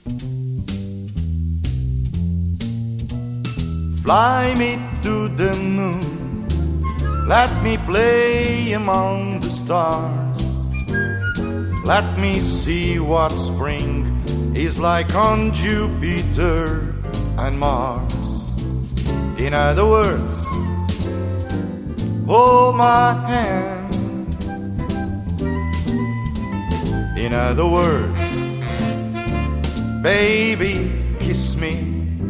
Fly me to the moon, let me play among the stars. Let me see what spring is like on Jupiter and Mars. In other words, hold my hand. In other words, baby, kiss me.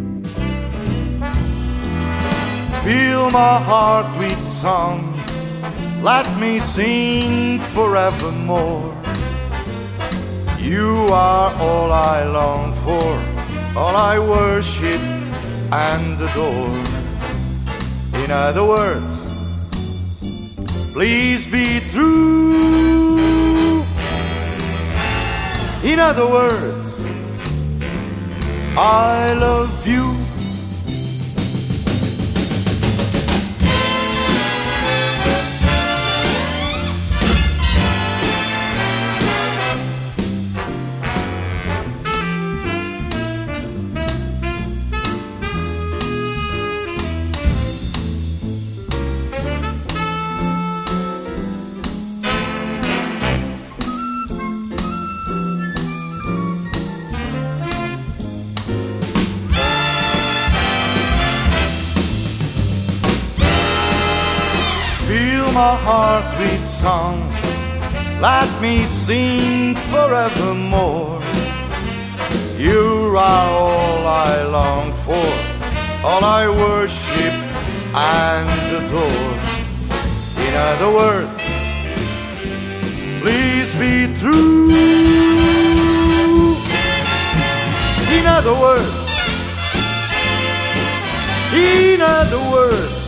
Fill my heart with song, let me sing forevermore. You are all I long for, all I worship and adore. In other words, please be true. In other words, I love you. Fill my heart with song, let me sing forevermore. You are all I long for, all I worship and adore. In other words, please be true. In other words,